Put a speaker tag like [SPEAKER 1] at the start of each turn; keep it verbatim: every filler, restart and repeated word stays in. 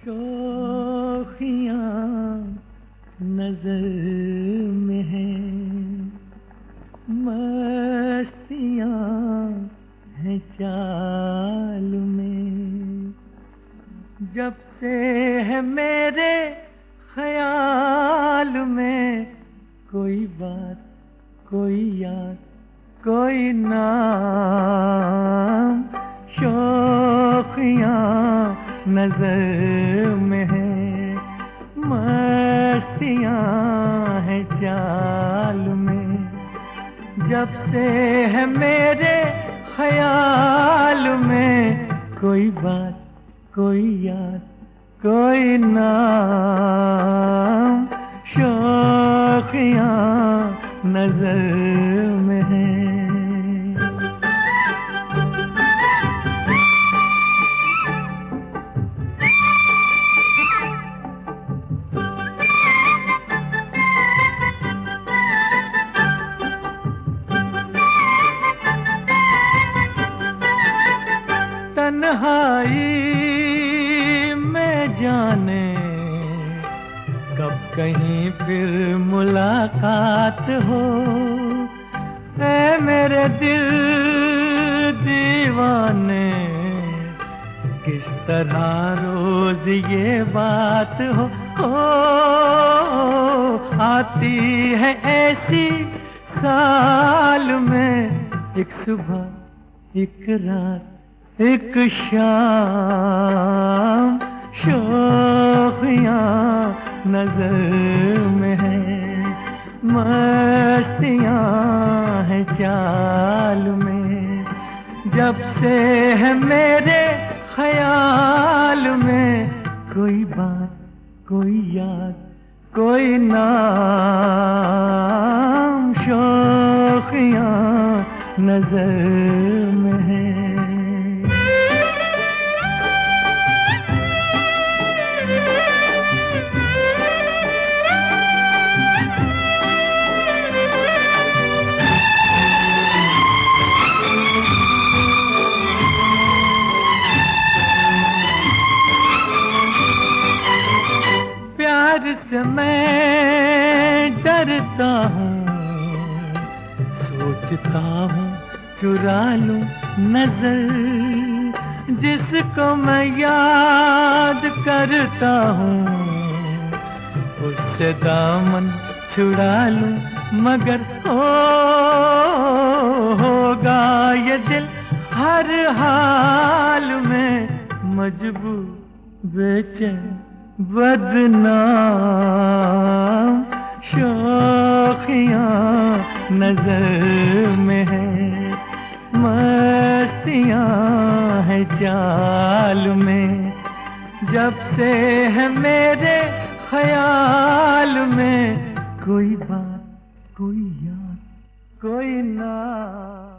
[SPEAKER 1] शोखियाँ नजर में है, मस्तियाँ हैं चाल में। जब से है मेरे ख्याल में कोई बात, कोई याद, कोई नाम, शोखियाँ नजर में है, मस्तियाँ हैं चाल में। जब से है मेरे ख्याल में कोई बात, कोई याद, कोई नाम, शोखियाँ नजर में है। तन्हाई में जाने कब कहीं फिर मुलाकात हो, ऐ मेरे दिल दीवाने, किस तरह रोज ये बात हो, हो आती है ऐसी साल में, एक सुबह, एक रात, एक शाम, शोखियाँ नजर में है, मस्तियाँ हैं चाल में। जब से है मेरे ख्याल में कोई बात, कोई याद, कोई नाम, शोखियाँ नजर में है। प्यार से मैं डरता हूँ, सोचता हूँ चुरा लूं नजर, जिसको मैं याद करता हूँ उससे दामन छुड़ा लूं, मगर हो होगा ये दिल हर हाल में मजबूर, बेचैन, बदनाम, शोखियाँ नजर में है, मस्तियाँ हैं चाल में। जब से है मेरे ख्याल में कोई बात, कोई याद, कोई नाम।